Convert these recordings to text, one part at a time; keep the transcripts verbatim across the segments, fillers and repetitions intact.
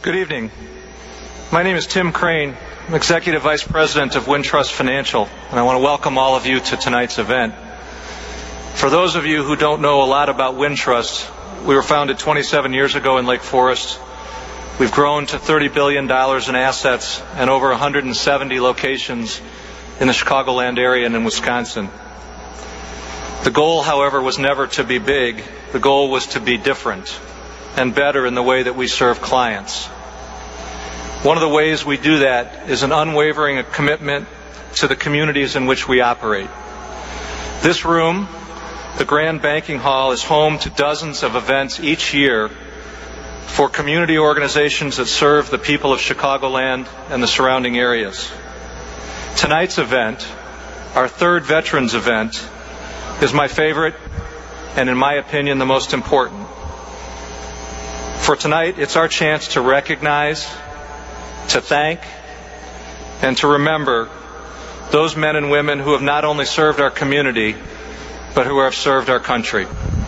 Good evening. My name is Tim Crane. I'm Executive Vice President of Wintrust Financial, and I want to welcome all of you to tonight's event. For those of you who don't know a lot about Wintrust, we were founded twenty-seven years ago in Lake Forest. We've grown to thirty billion dollars in assets and over one hundred seventy locations in the Chicagoland area and in Wisconsin. The goal, however, was never to be big. The goal was to be different and better in the way that we serve clients. One of the ways we do that is an unwavering commitment to the communities in which we operate. This room, the Grand Banking Hall, is home to dozens of events each year for community organizations that serve the people of Chicagoland and the surrounding areas. Tonight's event, our third Veterans event, is my favorite and, in my opinion, the most important. For tonight, it's our chance to recognize, to thank, and to remember those men and women who have not only served our community, but who have served our country.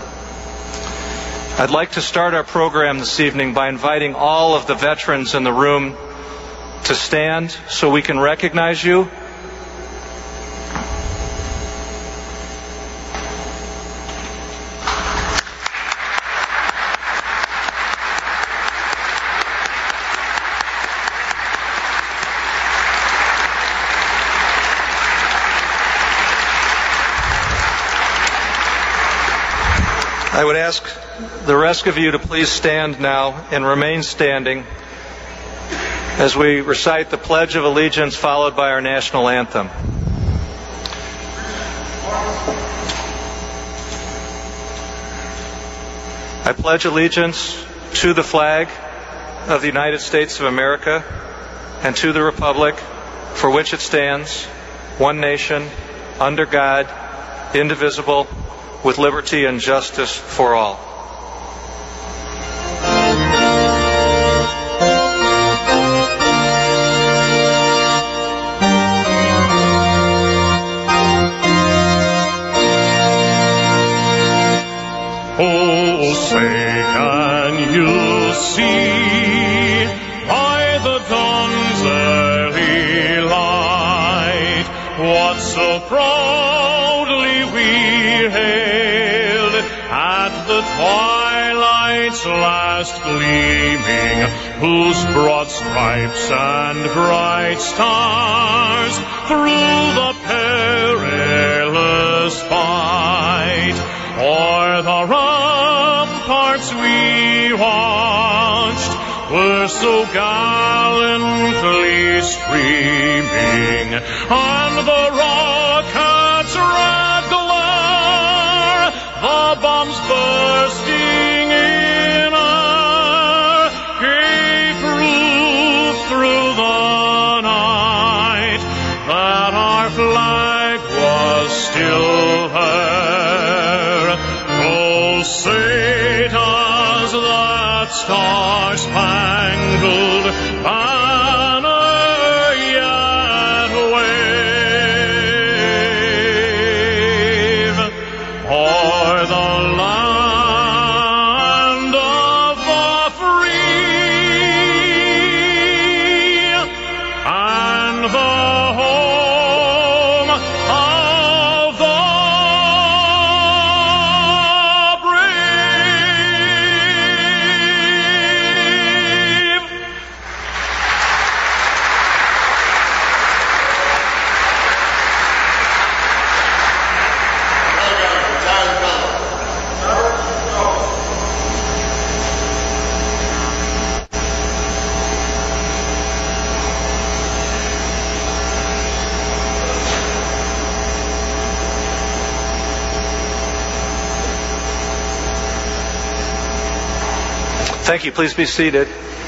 I'd like to start our program this evening by inviting all of the veterans in the room to stand so we can recognize you. I would ask the rest of you to please stand now and remain standing as we recite the Pledge of Allegiance followed by our national anthem. I pledge allegiance to the flag of the United States of America and to the republic for which it stands, one nation, under God, indivisible, with liberty and justice for all. Oh, say can you see by the dawn's early light what so proudly we hailed at the twilight's last gleaming, whose broad stripes and bright stars through the perilous fight o'er the ramparts we watched were so gallantly streaming, and the rockets' red glare, the bombs bursting in air, gave proof through the night that our flag was still there. Oh, say does that star-spangled banner yet wave o'er the land of the free and the home of the brave. Thank you. Please be seated.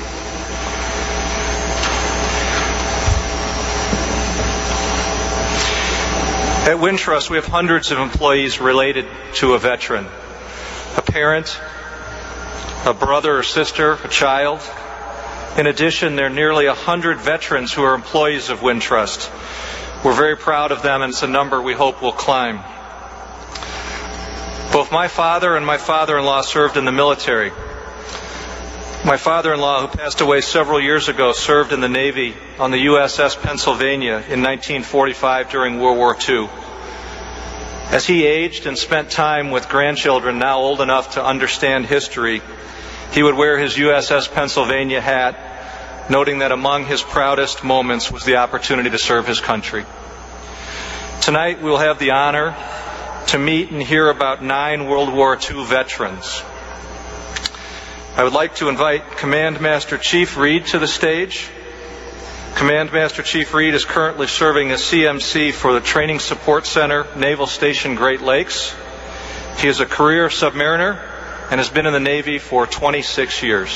At Wintrust, we have hundreds of employees related to a veteran, a parent, a brother or sister, a child. In addition, there are nearly one hundred veterans who are employees of Wintrust. We're very proud of them, and it's a number we hope will climb. Both my father and my father-in-law served in the military. My father-in-law, who passed away several years ago, served in the Navy on the U S S Pennsylvania in nineteen forty-five during World War Two. As he aged and spent time with grandchildren now old enough to understand history, he would wear his U S S Pennsylvania hat, noting that among his proudest moments was the opportunity to serve his country. Tonight we'll have the honor to meet and hear about nine World War Two veterans. I would like to invite Command Master Chief Reed to the stage. Command Master Chief Reed is currently serving as C M C for the Training Support Center, Naval Station Great Lakes. He is a career submariner and has been in the Navy for twenty-six years.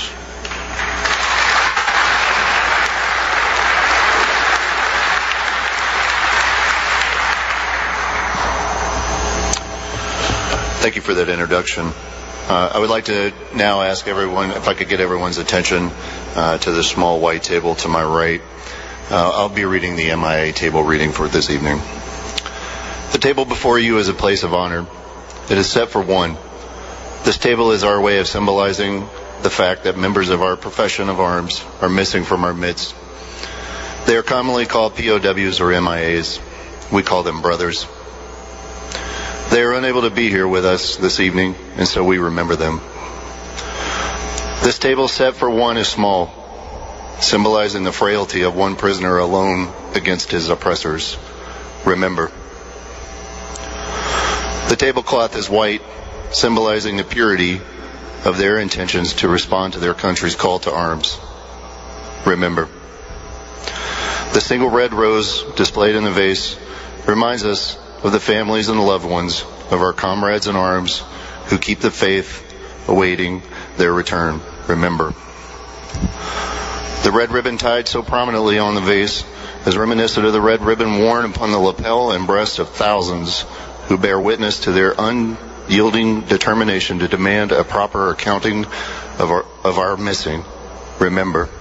Thank you for that introduction. Uh, I would like to now ask everyone, if I could get everyone's attention uh, to the small white table to my right. Uh, I'll be reading the M I A table reading for this evening. The table before you is a place of honor. It is set for one. This table is our way of symbolizing the fact that members of our profession of arms are missing from our midst. They are commonly called P O Ws or M I As. We call them brothers. They are unable to be here with us this evening, and so we remember them. This table set for one is small, symbolizing the frailty of one prisoner alone against his oppressors. Remember. The tablecloth is white, symbolizing the purity of their intentions to respond to their country's call to arms. Remember. The single red rose displayed in the vase reminds us of the families and the loved ones of our comrades in arms who keep the faith, awaiting their return. Remember. The red ribbon tied so prominently on the vase is reminiscent of the red ribbon worn upon the lapel and breast of thousands who bear witness to their unyielding determination to demand a proper accounting of our, of our missing. Remember.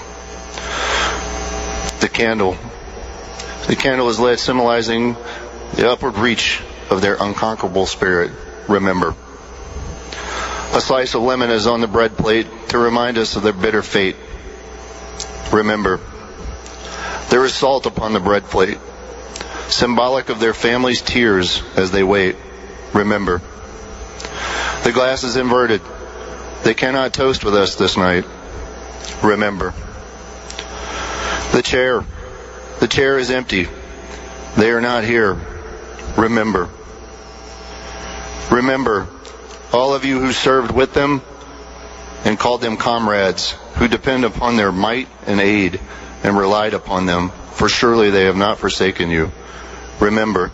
The candle. The candle is lit, symbolizing the upward reach of their unconquerable spirit. Remember. A slice of lemon is on the bread plate to remind us of their bitter fate. Remember. There is salt upon the bread plate, symbolic of their families' tears as they wait. Remember. The glass is inverted. They cannot toast with us this night. Remember. The chair. The chair is empty. They are not here. Remember. Remember, all of you who served with them and called them comrades, who depend upon their might and aid and relied upon them, for surely they have not forsaken you. Remember.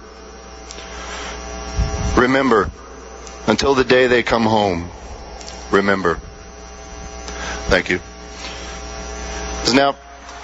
Remember, until the day they come home. Remember. Thank you. It's now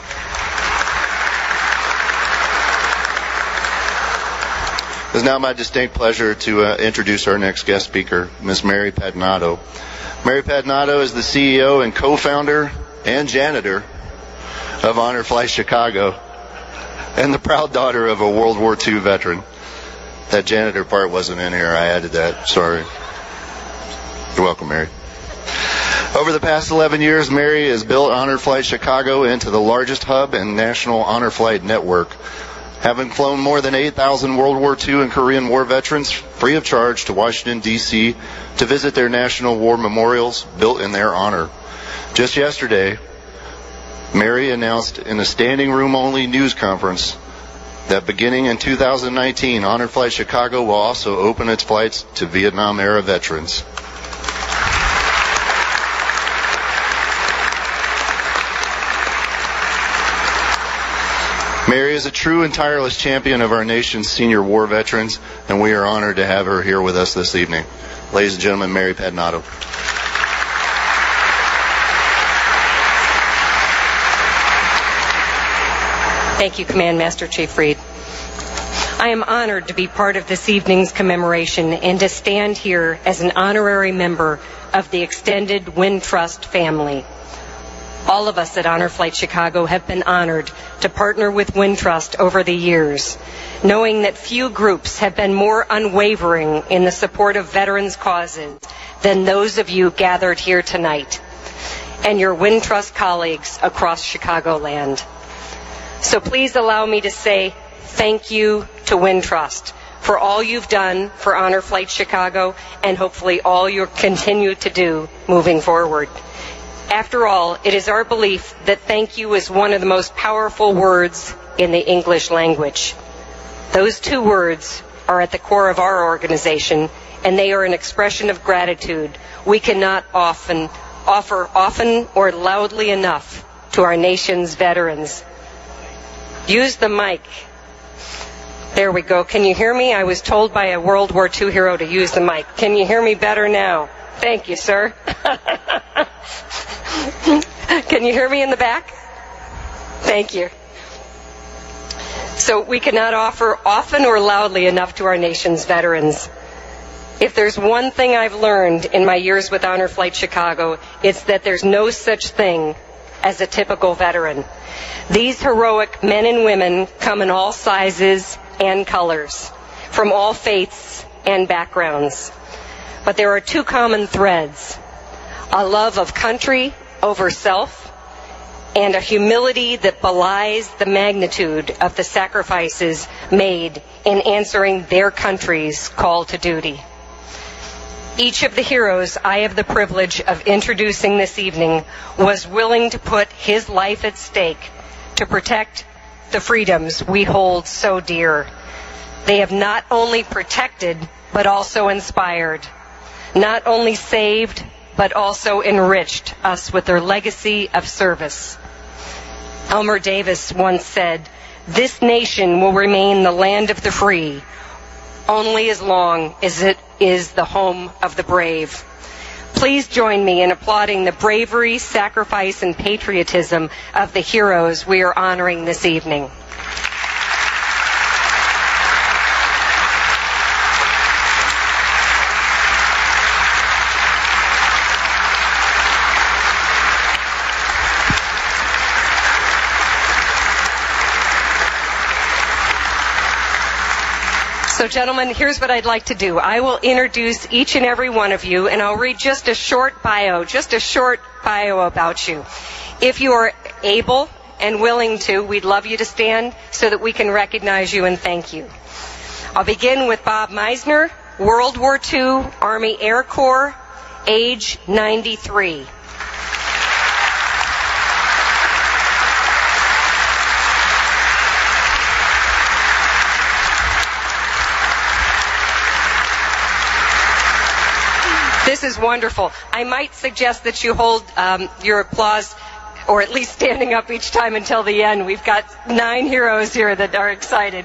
It's now my distinct pleasure to uh, introduce our next guest speaker, Miz Mary Padonato. Mary Padonato is the C E O and co-founder and janitor of Honor Flight Chicago and the proud daughter of a World War Two veteran. That janitor part wasn't in here. I added that. Sorry. You're welcome, Mary. Over the past eleven years, Mary has built Honor Flight Chicago into the largest hub and national Honor Flight network, having flown more than eight thousand World War Two and Korean War veterans free of charge to Washington, D C to visit their national war memorials built in their honor. Just yesterday, Mary announced in a standing room only news conference that beginning in two thousand nineteen, Honor Flight Chicago will also open its flights to Vietnam-era veterans. Mary is a true and tireless champion of our nation's senior war veterans, and we are honored to have her here with us this evening. Ladies and gentlemen, Mary Padonato. Thank you, Command Master Chief Reed. I am honored to be part of this evening's commemoration and to stand here as an honorary member of the extended Wintrust family. All of us at Honor Flight Chicago have been honored to partner with Wintrust over the years, knowing that few groups have been more unwavering in the support of veterans' causes than those of you gathered here tonight. and your Wintrust colleagues across Chicagoland. So please allow me to say thank you to Wintrust for all you've done for Honor Flight Chicago and hopefully all you'll continue to do moving forward. After all, it is our belief that thank you is one of the most powerful words in the English language. Those two words are at the core of our organization, and they are an expression of gratitude we cannot often offer often or loudly enough to our nation's veterans. Use the mic. There we go. Can you hear me? I was told by a World War Two hero to use the mic. Can you hear me better now? Thank you, sir. Can you hear me in the back? Thank you. So we cannot offer often or loudly enough to our nation's veterans. If there's one thing I've learned in my years with Honor Flight Chicago, it's that there's no such thing as a typical veteran. These heroic men and women come in all sizes and colors, from all faiths and backgrounds. But there are two common threads: a love of country over self, and a humility that belies the magnitude of the sacrifices made in answering their country's call to duty. Each of the heroes I have the privilege of introducing this evening was willing to put his life at stake to protect the freedoms we hold so dear. They have not only protected, but also inspired, not only saved, but also enriched us with their legacy of service. Elmer Davis once said, "This nation will remain the land of the free only as long as it is the home of the brave." Please join me in applauding the bravery, sacrifice, and patriotism of the heroes we are honoring this evening. So, gentlemen, here's what I'd like to do. I will introduce each and every one of you, and I'll read just a short bio, just a short bio about you. If you are able and willing to, we'd love you to stand so that we can recognize you and thank you. I'll begin with Bob Meisner, World War Two, Army Air Corps, age ninety-three. This is wonderful. I might suggest that you hold um, your applause, or at least standing up each time until the end. We've got nine heroes here that are excited.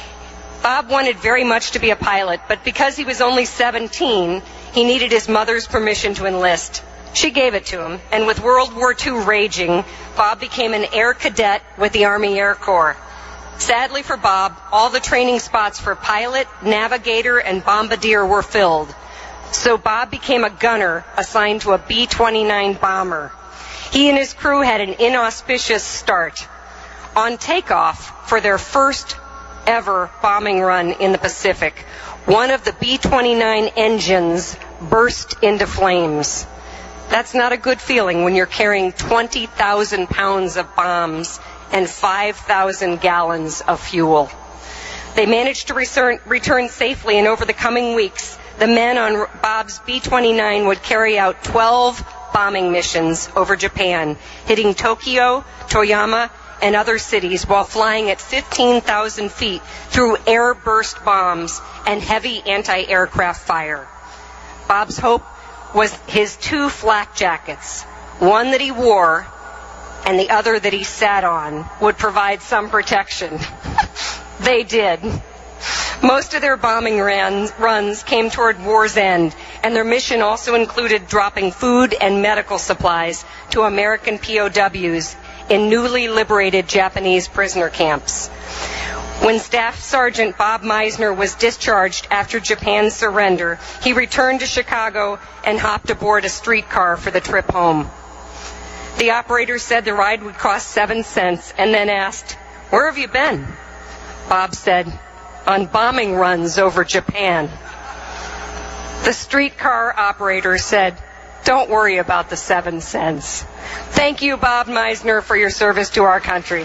Bob wanted very much to be a pilot, but because he was only seventeen, he needed his mother's permission to enlist. She gave it to him, and with World War Two raging, Bob became an air cadet with the Army Air Corps. Sadly for Bob, all the training spots for pilot, navigator, and bombardier were filled. So Bob became a gunner assigned to a B twenty-nine bomber. He and his crew had an inauspicious start. On takeoff for their first ever bombing run in the Pacific, one of the B twenty-nine engines burst into flames. That's not a good feeling when you're carrying twenty thousand pounds of bombs and five thousand gallons of fuel. They managed to return, return safely, and over the coming weeks, the men on Bob's B twenty-nine would carry out twelve bombing missions over Japan, hitting Tokyo, Toyama, and other cities while flying at fifteen thousand feet through air-burst bombs and heavy anti-aircraft fire. Bob's hope was his two flak jackets, one that he wore and the other that he sat on, would provide some protection. They did. Most of their bombing runs, runs came toward war's end, and their mission also included dropping food and medical supplies to American P O Ws in newly liberated Japanese prisoner camps. When Staff Sergeant Bob Meisner was discharged after Japan's surrender, he returned to Chicago and hopped aboard a streetcar for the trip home. The operator said the ride would cost seven cents and then asked, "Where have you been?" Bob said, "On bombing runs over Japan." The streetcar operator said, Don't worry about the seven cents. Thank you, Bob Meisner, for your service to our country.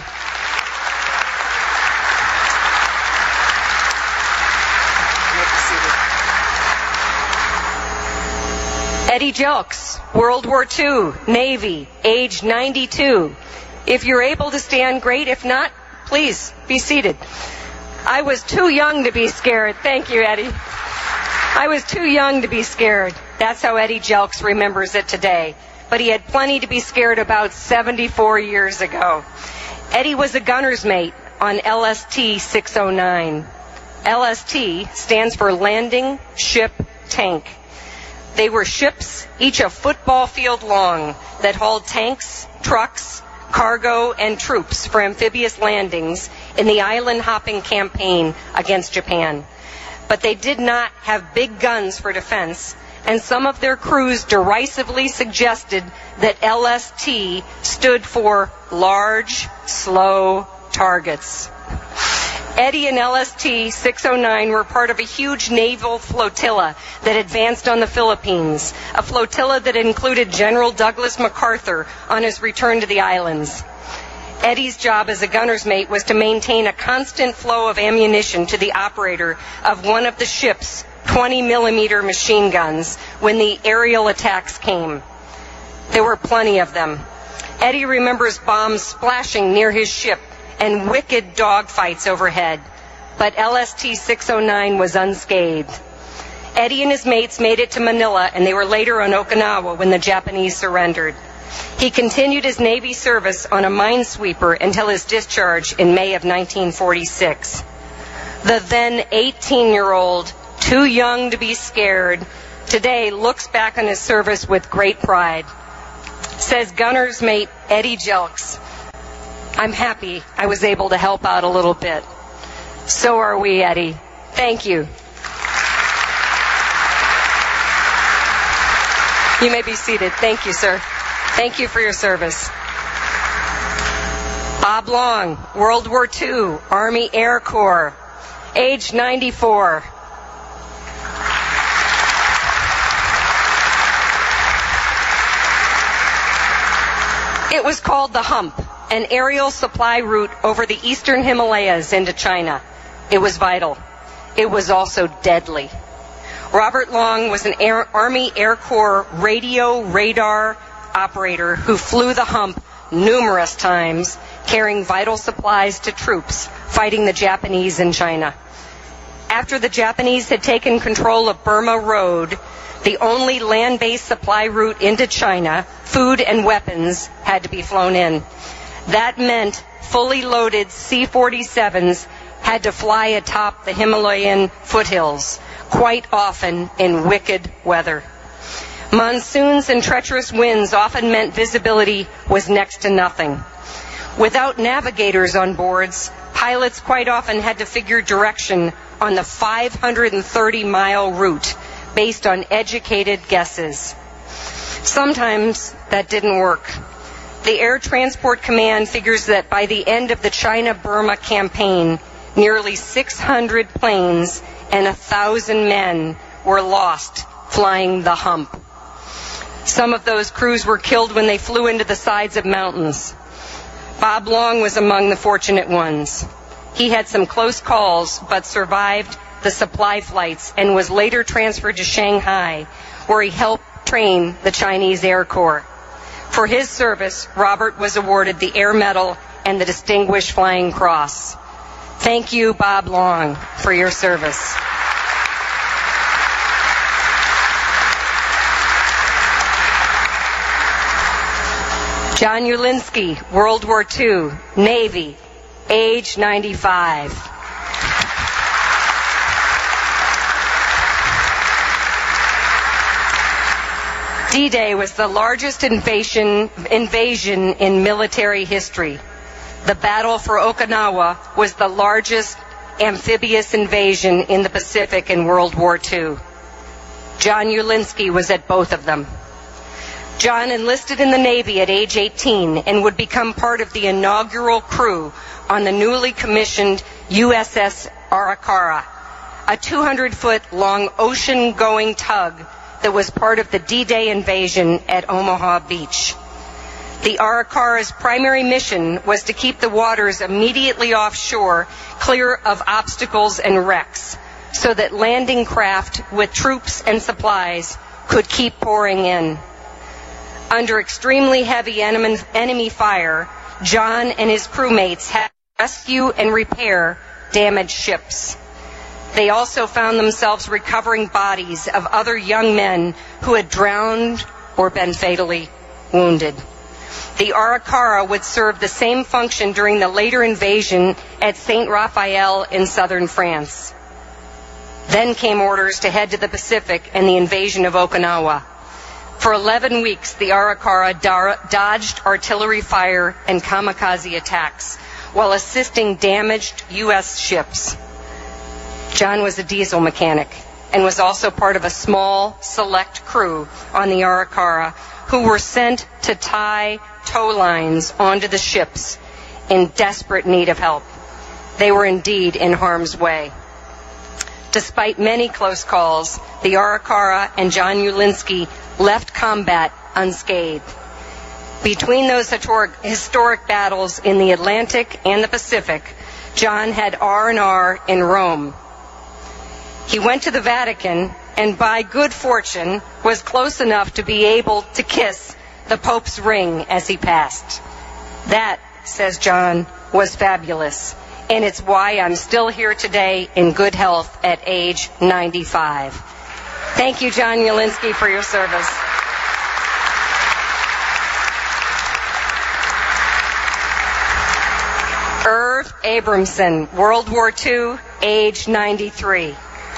Eddie Jelks, World War Two, Navy, age ninety-two. If you're able to stand, great. If not, please be seated. I was too young to be scared. Thank you, Eddie. I was too young to be scared. That's how Eddie Jelks remembers it today. But he had plenty to be scared about seventy-four years ago. Eddie was a gunner's mate on L S T six oh nine. L S T stands for Landing Ship Tank. They were ships, each a football field long, that hauled tanks, trucks, cargo, and troops for amphibious landings in the island-hopping campaign against Japan. But they did not have big guns for defense, and some of their crews derisively suggested that L S T stood for Large, Slow Targets. Eddie and L S T six oh nine were part of a huge naval flotilla that advanced on the Philippines, a flotilla that included General Douglas MacArthur on his return to the islands. Eddie's job as a gunner's mate was to maintain a constant flow of ammunition to the operator of one of the ship's twenty millimeter machine guns when the aerial attacks came. There were plenty of them. Eddie remembers bombs splashing near his ship and wicked dogfights overhead, but L S T six oh nine was unscathed. Eddie and his mates made it to Manila, and they were later on Okinawa when the Japanese surrendered. He continued his Navy service on a minesweeper until his discharge in May of nineteen forty-six. The then eighteen-year-old, too young to be scared, today looks back on his service with great pride. Says gunner's mate Eddie Jelks, "I'm happy I was able to help out a little bit." So are we, Eddie. Thank you. You may be seated. Thank you, sir. Thank you for your service. Bob Long, World War Two, Army Air Corps, age ninety-four. It was called the Hump, an aerial supply route over the eastern Himalayas into China. It was vital. It was also deadly. Robert Long was an Air, Army Air Corps radio radar operator who flew the Hump numerous times, carrying vital supplies to troops fighting the Japanese in China. After the Japanese had taken control of Burma Road, the only land-based supply route into China, food and weapons had to be flown in. That meant fully loaded C forty-sevens had to fly atop the Himalayan foothills, quite often in wicked weather. Monsoons and treacherous winds often meant visibility was next to nothing. Without navigators on boards, pilots quite often had to figure direction on the five hundred thirty mile route based on educated guesses. Sometimes that didn't work. The Air Transport Command figures that by the end of the China-Burma campaign, nearly six hundred planes and one thousand men were lost flying the Hump. Some of those crews were killed when they flew into the sides of mountains. Bob Long was among the fortunate ones. He had some close calls, but survived the supply flights and was later transferred to Shanghai, where he helped train the Chinese Air Corps. For his service, Robert was awarded the Air Medal and the Distinguished Flying Cross. Thank you, Bob Long, for your service. John Ulinsky, World War Two, Navy, age ninety-five. D-Day was the largest invasion, invasion in military history. The battle for Okinawa was the largest amphibious invasion in the Pacific in World War Two. John Ulinsky was at both of them. John enlisted in the Navy at age eighteen and would become part of the inaugural crew on the newly commissioned U S S Arakara, a two hundred foot long ocean-going tug that was part of the D-Day invasion at Omaha Beach. The Arikara's primary mission was to keep the waters immediately offshore clear of obstacles and wrecks, so that landing craft with troops and supplies could keep pouring in. Under extremely heavy enemy, enemy fire, John and his crewmates had to rescue and repair damaged ships. They also found themselves recovering bodies of other young men who had drowned or been fatally wounded. The Arikara would serve the same function during the later invasion at Saint Raphael in southern France. Then came orders to head to the Pacific and the invasion of Okinawa. For eleven weeks, the Arikara dodged artillery fire and kamikaze attacks while assisting damaged U S ships. John was a diesel mechanic and was also part of a small, select crew on the Arikara who were sent to tie tow lines onto the ships in desperate need of help. They were indeed in harm's way. Despite many close calls, the Arikara and John Ulinski left combat unscathed. Between those historic battles in the Atlantic and the Pacific, John had R and R in Rome. He went to the Vatican and by good fortune was close enough to be able to kiss the Pope's ring as he passed. That, says John, was fabulous, and it's why I'm still here today in good health at age ninety-five. Thank you, John Ulinski, for your service. Irv Abramson, World War Two, age ninety-three.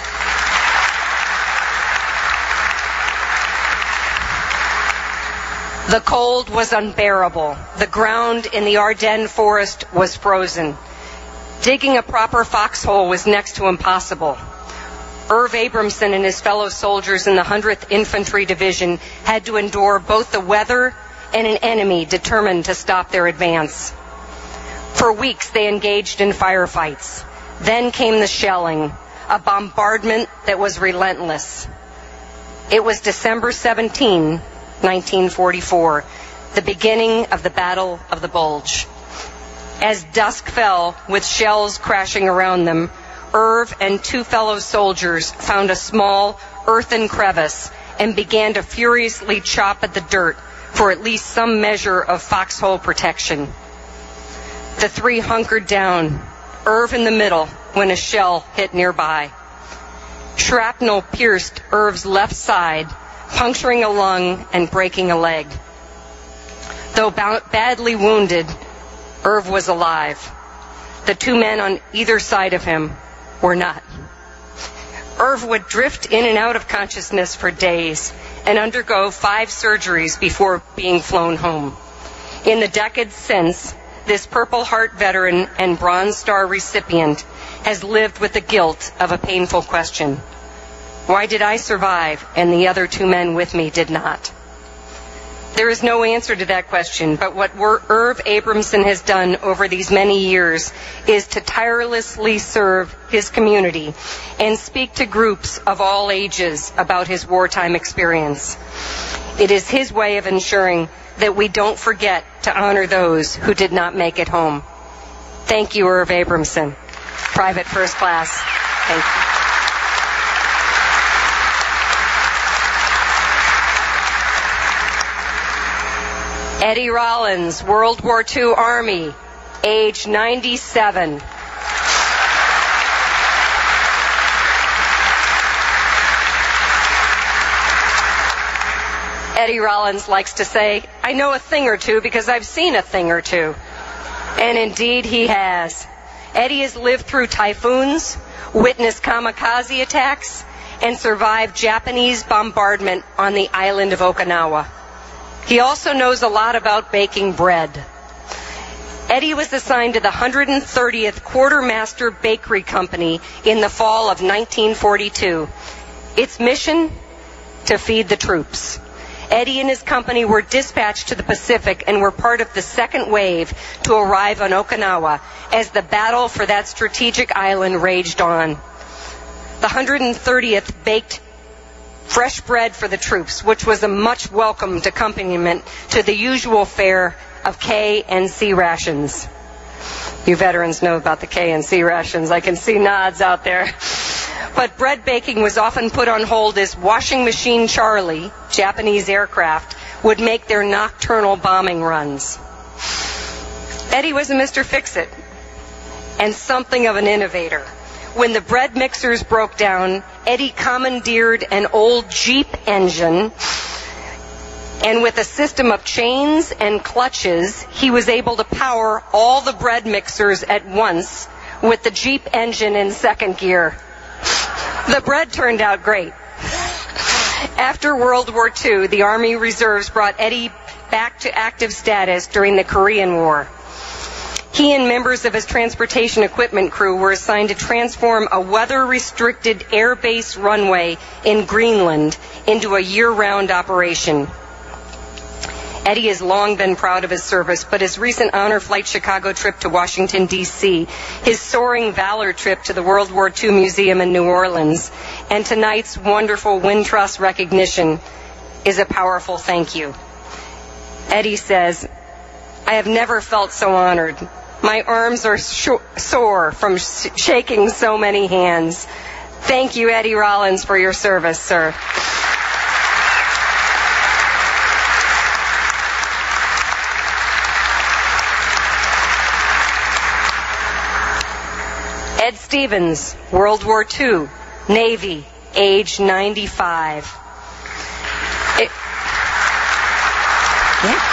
The cold was unbearable. The ground in the Ardennes forest was frozen. Digging a proper foxhole was next to impossible. Irv Abramson and his fellow soldiers in the one hundredth Infantry Division had to endure both the weather and an enemy determined to stop their advance. For weeks they engaged in firefights. Then came the shelling, a bombardment that was relentless. It was December seventeenth, nineteen forty-four, the beginning of the Battle of the Bulge. As dusk fell, with shells crashing around them, Irv and two fellow soldiers found a small earthen crevice and began to furiously chop at the dirt for at least some measure of foxhole protection. The three hunkered down, Irv in the middle, when a shell hit nearby. Shrapnel pierced Irv's left side, puncturing a lung and breaking a leg. Though badly wounded, Irv was alive. The two men on either side of him were not. Irv would drift in and out of consciousness for days and undergo five surgeries before being flown home. In the decades since, this Purple Heart veteran and Bronze Star recipient has lived with the guilt of a painful question. Why did I survive and the other two men with me did not? There is no answer to that question, but what Irv Abramson has done over these many years is to tirelessly serve his community and speak to groups of all ages about his wartime experience. It is his way of ensuring that we don't forget to honor those who did not make it home. Thank you, Irv Abramson. Private First Class. Thank you. Eddie Rollins, World War Two Army, age ninety-seven. Eddie Rollins likes to say, I know a thing or two because I've seen a thing or two. And indeed he has. Eddie has lived through typhoons, witnessed kamikaze attacks, and survived Japanese bombardment on the island of Okinawa. He also knows a lot about baking bread. Eddie was assigned to the one hundred thirtieth Quartermaster Bakery Company in the fall of nineteen forty-two. Its mission? To feed the troops. Eddie and his company were dispatched to the Pacific and were part of the second wave to arrive on Okinawa as the battle for that strategic island raged on. The one hundred thirtieth baked fresh bread for the troops, which was a much welcomed accompaniment to the usual fare of K and C rations. You veterans know about the K and C rations. I can see nods out there. But bread baking was often put on hold as Washing Machine Charlie, Japanese aircraft, would make their nocturnal bombing runs. Eddie was a Mister Fix-It and something of an innovator. When the bread mixers broke down, Eddie commandeered an old Jeep engine, and with a system of chains and clutches, he was able to power all the bread mixers at once with the Jeep engine in second gear. The bread turned out great. After World War Two, the Army Reserves brought Eddie back to active status during the Korean War. He and members of his transportation equipment crew were assigned to transform a weather-restricted air base runway in Greenland into a year-round operation. Eddie has long been proud of his service, but his recent Honor Flight Chicago trip to Washington, D C, his Soaring Valor trip to the World War Two Museum in New Orleans, and tonight's wonderful Wintrust recognition is a powerful thank you. Eddie says, "I have never felt so honored. My arms are sh- sore from sh- shaking so many hands. Thank you, Eddie Rollins, for your service, sir." Ed Stevens, World War Two, Navy, age ninety-five. It, yeah.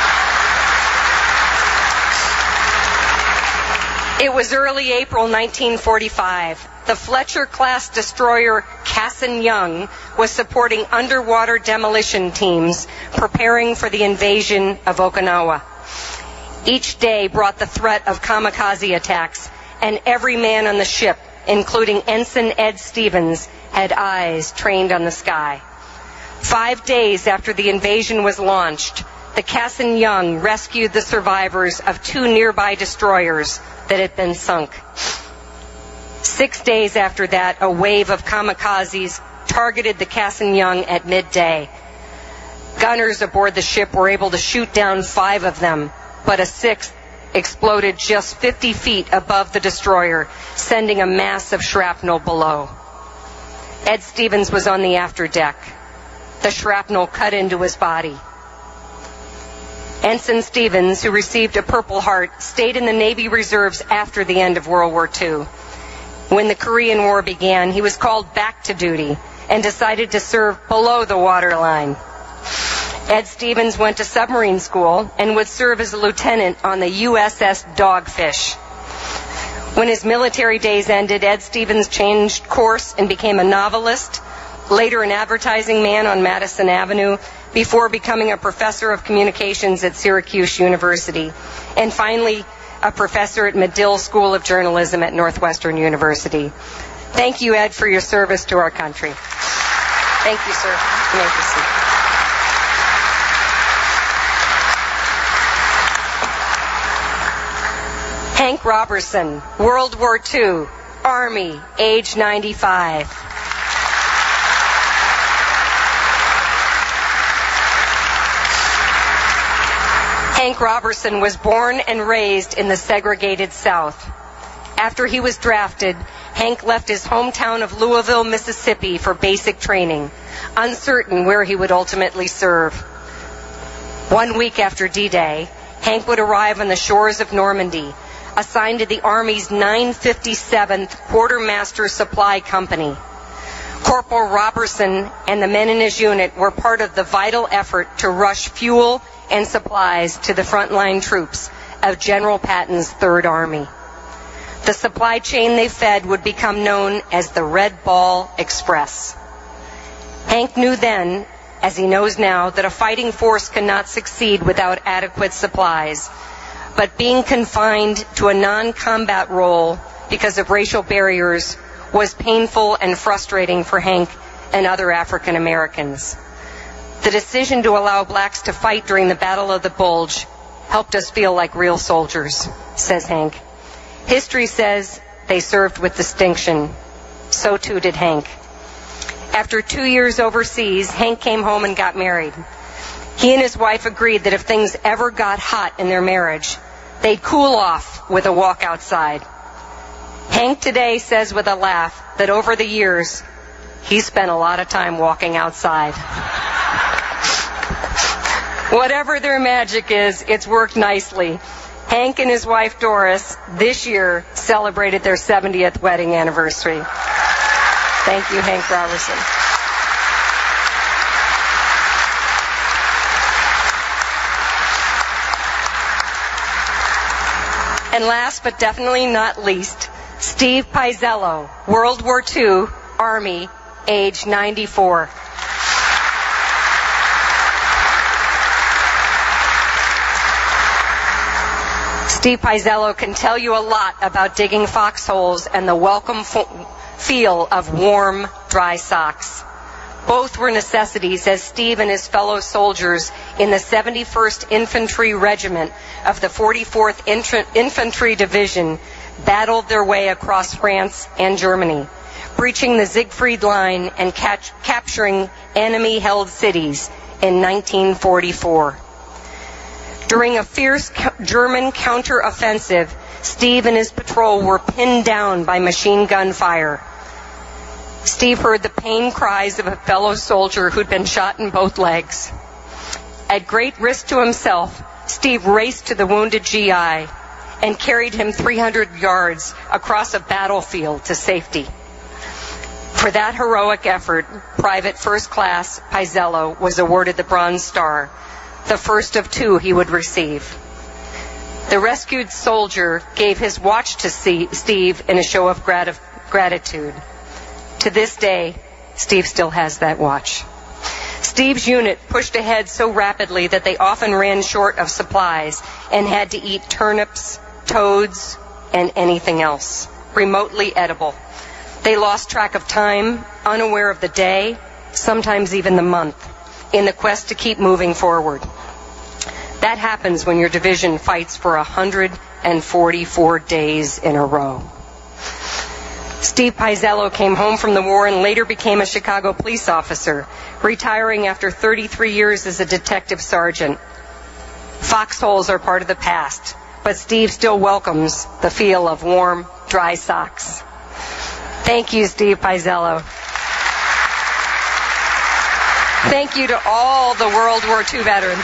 It was early April nineteen forty-five. The Fletcher-class destroyer Cassin Young was supporting underwater demolition teams preparing for the invasion of Okinawa. Each day brought the threat of kamikaze attacks, and every man on the ship, including Ensign Ed Stevens, had eyes trained on the sky. Five days after the invasion was launched, the Cassin Young rescued the survivors of two nearby destroyers that had been sunk. Six days after that, a wave of kamikazes targeted the Cassin Young at midday. Gunners aboard the ship were able to shoot down five of them, but a sixth exploded just fifty feet above the destroyer, sending a mass of shrapnel below. Ed Stevens was on the afterdeck. The shrapnel cut into his body. Ensign Stevens, who received a Purple Heart, stayed in the Navy Reserves after the end of World War Two. When the Korean War began, he was called back to duty and decided to serve below the waterline. Ed Stevens went to submarine school and would serve as a lieutenant on the U S S Dogfish. When his military days ended, Ed Stevens changed course and became a novelist, later an advertising man on Madison Avenue, before becoming a professor of communications at Syracuse University, and finally a professor at Medill School of Journalism at Northwestern University. Thank you, Ed, for your service to our country. Thank you, sir. You may proceed. Hank Robertson, World War Two, Army, age ninety-five. Hank Robertson was born and raised in the segregated South. After he was drafted, Hank left his hometown of Louisville, Mississippi for basic training, uncertain where he would ultimately serve. One week after D-Day, Hank would arrive on the shores of Normandy, assigned to the Army's nine fifty-seventh Quartermaster Supply Company. Corporal Robertson and the men in his unit were part of the vital effort to rush fuel and supplies to the frontline troops of General Patton's Third Army. The supply chain they fed would become known as the Red Ball Express. Hank knew then, as he knows now, that a fighting force cannot succeed without adequate supplies. But being confined to a non-combat role because of racial barriers was painful and frustrating for Hank and other African Americans. The decision to allow blacks to fight during the Battle of the Bulge helped us feel like real soldiers, says Hank. History says they served with distinction. So too did Hank. After two years overseas, Hank came home and got married. He and his wife agreed that if things ever got hot in their marriage, they'd cool off with a walk outside. Hank today says with a laugh that over the years, he spent a lot of time walking outside. Whatever their magic is, it's worked nicely. Hank and his wife Doris this year celebrated their seventieth wedding anniversary. Thank you, Hank Robertson. And last but definitely not least, Steve Paizello, World War Two Army, age ninety-four. Steve Paizello can tell you a lot about digging foxholes and the welcome fo- feel of warm, dry socks. Both were necessities as Steve and his fellow soldiers in the seventy-first Infantry Regiment of the forty-fourth Inf- Infantry Division battled their way across France and Germany, breaching the Siegfried Line and catch- capturing enemy-held cities in nineteen forty-four. During a fierce co- German counter-offensive, Steve and his patrol were pinned down by machine gun fire. Steve heard the pain cries of a fellow soldier who'd been shot in both legs. At great risk to himself, Steve raced to the wounded G I and carried him three hundred yards across a battlefield to safety. For that heroic effort, Private First Class Paizello was awarded the Bronze Star, the first of two he would receive. The rescued soldier gave his watch to Steve in a show of grat- gratitude. To this day, Steve still has that watch. Steve's unit pushed ahead so rapidly that they often ran short of supplies and had to eat turnips, toads, and anything else, remotely edible. They lost track of time, unaware of the day, sometimes even the month, in the quest to keep moving forward. That happens when your division fights for one hundred forty-four days in a row. Steve Paizello came home from the war and later became a Chicago police officer, retiring after thirty-three years as a detective sergeant. Foxholes are part of the past, but Steve still welcomes the feel of warm, dry socks. Thank you, Steve Paizello. Thank you to all the World War Two veterans.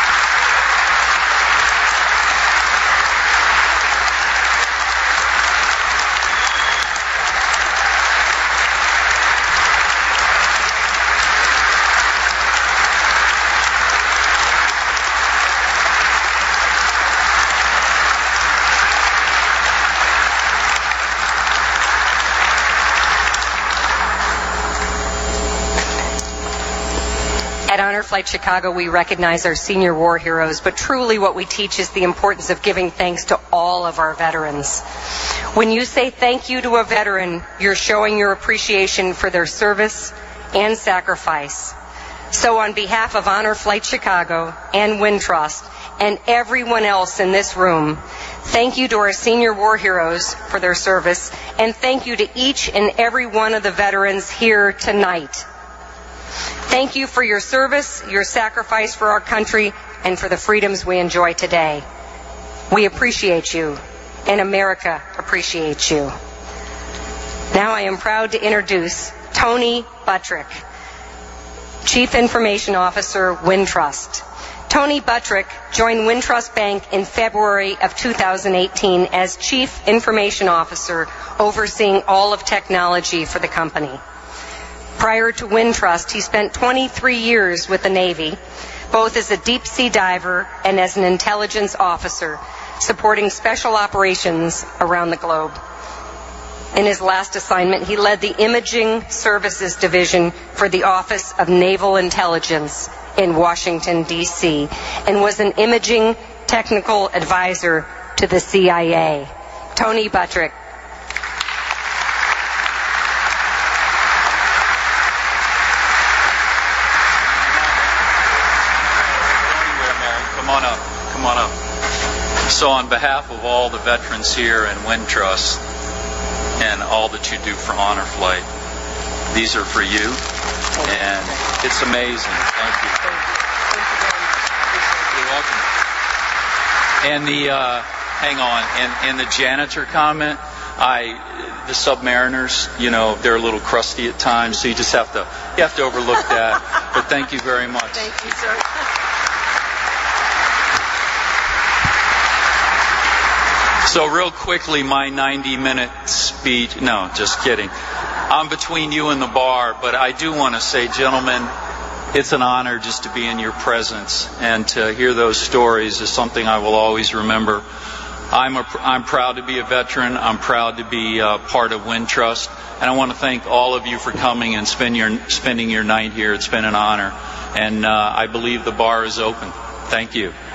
At Honor Flight Chicago, we recognize our senior war heroes, but truly what we teach is the importance of giving thanks to all of our veterans. When you say thank you to a veteran, you're showing your appreciation for their service and sacrifice. So on behalf of Honor Flight Chicago and Wintrust and everyone else in this room, thank you to our senior war heroes for their service, and thank you to each and every one of the veterans here tonight. Thank you for your service, your sacrifice for our country, and for the freedoms we enjoy today. We appreciate you, and America appreciates you. Now I am proud to introduce Tony Buttrick, Chief Information Officer, Wintrust. Tony Buttrick joined Wintrust Bank in February of two thousand eighteen as Chief Information Officer, overseeing all of technology for the company. Prior to Wintrust, he spent twenty-three years with the Navy, both as a deep sea diver and as an intelligence officer, supporting special operations around the globe. In his last assignment, he led the Imaging Services Division for the Office of Naval Intelligence in Washington, D C, and was an imaging technical advisor to the C I A. Tony Buttrick. Come on up. Come on up. So on behalf of all the veterans here in Wintrust and all that you do for Honor Flight, These are for you, and it's amazing. Thank you. You're welcome. And the, uh, hang on, and, and the janitor comment, I, the Submariners, you know, they're a little crusty at times, so you just have to, you have to overlook that. But thank you very much. Thank you, sir. So real quickly, my ninety minute speech, no, just kidding. I'm between you and the bar, but I do want to say, gentlemen, it's an honor just to be in your presence, and to hear those stories is something I will always remember. I'm, a, I'm proud to be a veteran. I'm proud to be uh, part of Wintrust, and I want to thank all of you for coming and spend your, spending your night here. It's been an honor, and uh, I believe the bar is open. Thank you.